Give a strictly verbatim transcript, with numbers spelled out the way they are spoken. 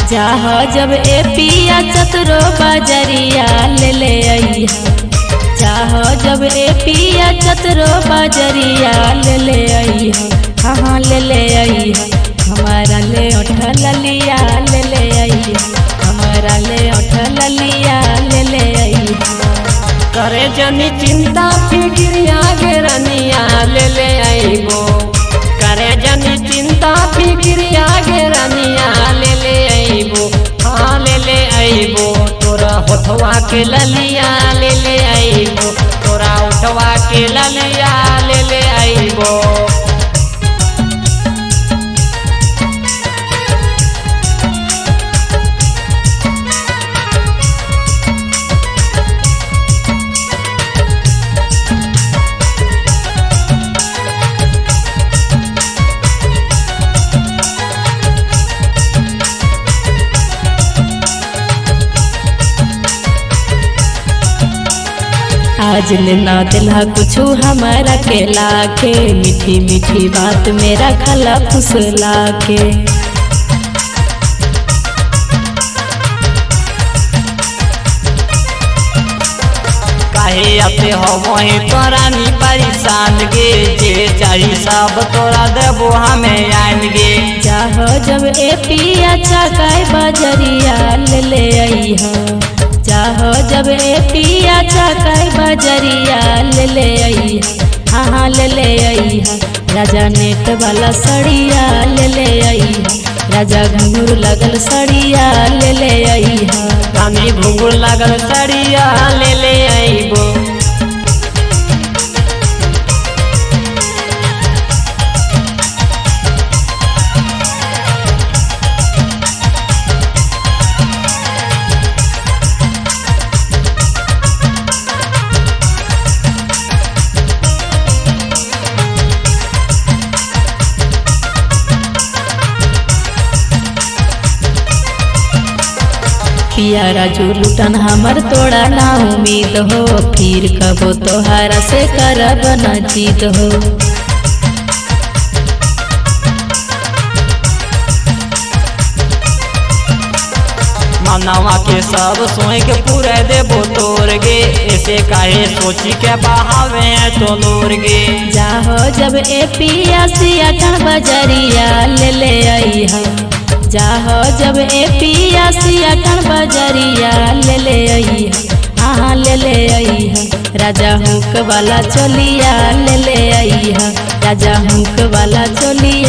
चाह जब ए पिया चतुरो बजरिया ले ले अइहा चाह जब ए पिया चतुरो बजरिया ले ले अइहा हाँ हाँ ले ले अइहा हमारा ले उठ ललिया ले ले अइहा हमारा ले उठ ललिया ले ले अइहा करे जनी चिंता फिक्रिया के रनिया ले ले आइबो करे जनी चिंता फिक्रिया के रनिया ले ले आइबो हाँ ले ले आइबो तोरा होठवा के ललिया ले ले आइबो तोरा उठवा के ललिया ले ले आइबो आज लेना दिला कुछू हमारा के लाके मीठी मीठी बात मेरा खला फुसला के काहे आते हो वही तोरा नी परेशान गे जे चाही सब तोरा देबो हमें आन गे चाह जब ए पिया चाकाय बजरिया ले ले अइहा चाह जब ए पिया चाकाय बजरिया ले ले अइहा हाँ हाँ ले ले अइहा राजा नेट वाला सड़िया ले ले अइहा राजा घुंघरू लगल सड़िया ले ले अइहा रानी घुंघरू लगल सड़िया ले ले आइबो पिया राजू लुटन हमर तोड़ा ना उम्मीद हो फिर कबो तोहारा से करब न जीत हो मनवा के सब सोच के पूरे देबो तोर गे ऐसे काहे सोची के बहावे तो लोर गे जाहो जब ए पिया सिया टन बजरिया ले ले अइहा जाहो जब ए पिया सिया टन बजरिया ले ले अइहा हाँ ले ले अइहा राजा हुक वाला चोलिया ले ले अइहा राजा हुक वाला चोलिया